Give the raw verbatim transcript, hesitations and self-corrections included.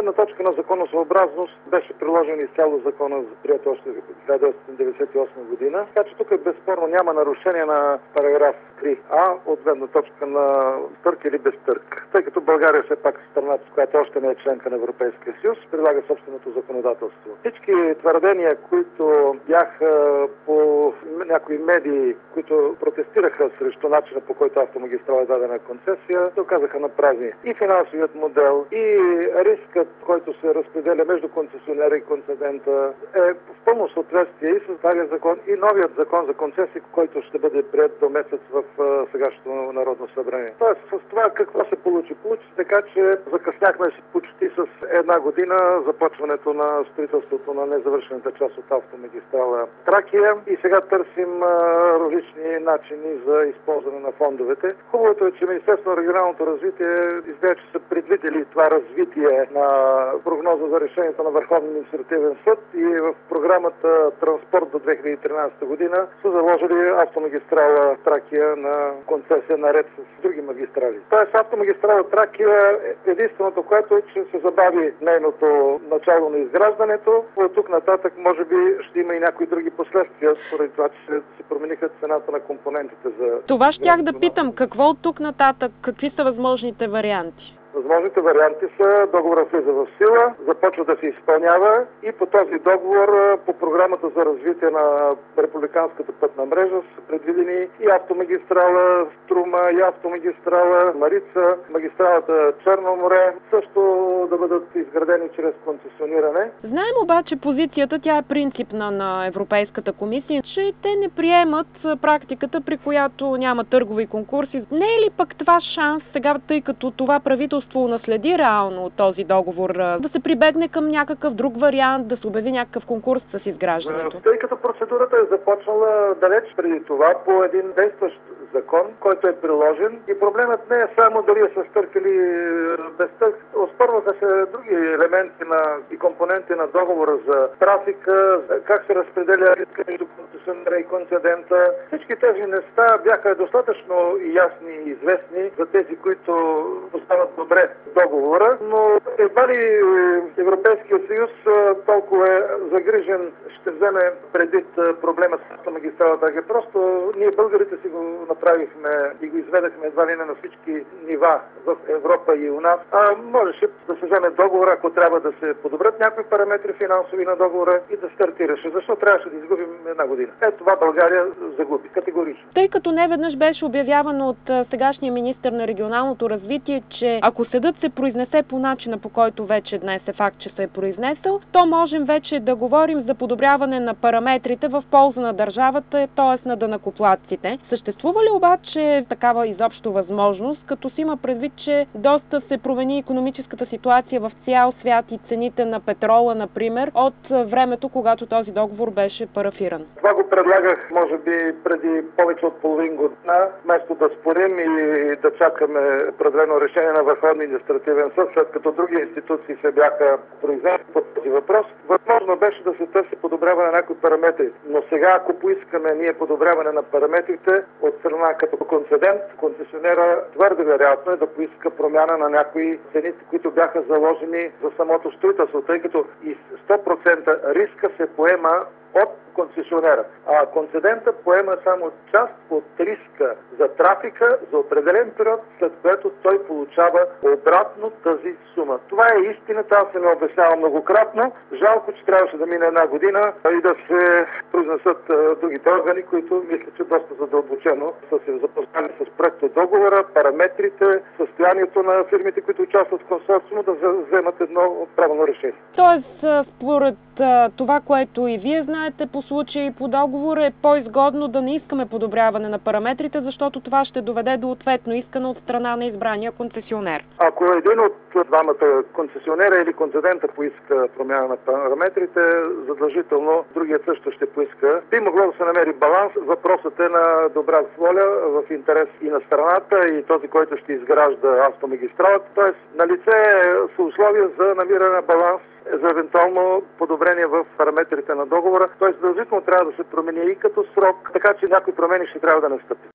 гледна точка на законосъобразност беше приложен изцяло закона за прието още в хиляда деветстотин деветдесет и осма година, така че тук безспорно няма нарушение на параграф три а от гледна точка на търк или без търк. Тъй като България все пак е страната, която още не е членка на Европейския съюз, прилага собственото законодателство. Всички твърдения, които бяха по някои медии, които протестираха срещу начина, по който автомагистрала е дадена концесия, се оказаха на празни. И финансовият модел, и рискът, който се разпределя между концесионера и концедента, е в пълно съответствие и с стария закон, и новият закон за концесии, който ще бъде приет до месец в сегашното Народно събрание. Тоест, с това какво се получи? Получи така, че закъсняхме почти с една година започването на строителството на незавършената част от автомагистрала Тракия и сега търсим а, различни начини за използване на фондовете. Хубавото е, че Министерството на регионалното развитие изглежда, че са предвидели това развитие на прогноза за решението на Върховния административен съд и в програмата Транспорт до две хиляди и тринадесета година са заложили автомагистрала Тракия на концесия наред с други магистрали. Тоест автомагистрала Тракия е единственото, което е, че се забави нейното начало на изграждането. От тук нататък може би ще има и някои други последствия, според това, че се промениха цената на компонентите за... Това щях да питам. Какво от тук нататък? Какви са възможните варианти? Възможните варианти са: договорът влиза в сила, започва да се изпълнява и по този договор, по програмата за развитие на републиканската пътна мрежа са предвидени и автомагистрала Струма, и автомагистрала Марица, магистралата Черно море, също да бъдат изградени чрез концесиониране. Знаем обаче позицията, тя е принципна на Европейската комисия, че те не приемат практиката, при която няма търгови конкурси. Не е ли пък това шанс сега, тъй като това правителство наследи реално този договор, да се прибегне към някакъв друг вариант, да се обяви някакъв конкурс с изграждането? Тъй като процедурата е започнала далеч преди това по един действащ закон, който е приложен и проблемът не е само дали е с търк или без търк. Оспорваха се други елементи на и компоненти на договора за трафика, как се разпределя риска между концесионера и концедента. Всички тези неща бяха достатъчно ясни и известни за тези, които познават добре договора, но едва ли Европейския съюз толкова е загрижен, ще вземе предвид проблема с автомагистрала Тракия. Просто ние българите си го направихме и го изведахме едва ли не на всички нива в Европа и у нас. А можеше да се вземе договора, ако трябва да се подобрят някои параметри финансови на договора и да стартираше. Защо трябваше да изгубим една година? Ето това България загуби категорично. Тъй като неведнъж беше обявявано от сегашния министър на регионалното развитие, че ако съдът се произнесе по начина, по който вече днес е факт, че се е произнесъл, то можем вече да говорим за подобряване на параметрите в полза на държавата, т.е. на данъкоплатците. Съществува ли обаче такава изобщо възможност, като си има предвид, че доста се промени икономическата ситуация в цял свят и цените на петрола, например, от времето, когато този договор беше парафиран? Това го предлагах, може би, преди повече от половин година, вместо да спорим и да чакаме определено решение на Върховния административен съд, след като други институции се бяха произнесли по този въпрос. Възможно беше да се търси подобряване на някои параметри. Но сега, ако поискаме ние подобряване на параметрите от страна като концедент, концесионера твърде вероятно е да поиска промяна на някои цените, които бяха заложени за самото строителство, тъй като и сто процента риска се поема от концесионера, а концедента поема само част от риска за трафика за определен период, след което той получава обратно тази сума. Това е истината, аз се не обяснявам многократно. Жалко, че трябваше да мине една година и да се произнесат другите органи, които мисля, че доста задълбочено са се запознали с проекта договора, параметрите, състоянието на фирмите, които участват в консорциума, да вземат едно правилно решение. Тоест, според това, което и вие знаете по случай по договор, е по-изгодно да не искаме подобряване на параметрите, защото това ще доведе до ответно искане от страна на избрания концесионер. Ако един от двамата концесионера или концедента поиска промяна на параметрите, задължително другият също ще поиска. Би могло да се намери баланс. Въпросът е на добра воля в интерес и на страната, и този, който ще изгражда автомагистралата. Тоест, налице са условия за намиране на баланс за евентуално подобрение в параметрите на договора. Т.е. задължително трябва да се промени и като срок, така че някои промени ще трябва да настъпят.